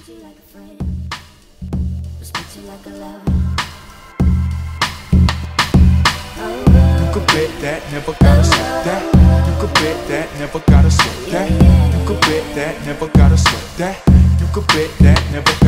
treat you like a friend, respect you like a lover. You could bet that, never gotta sweat that. You could bet that, never gotta sweat that. You could bet that, never gotta sweat that. You could bet that, never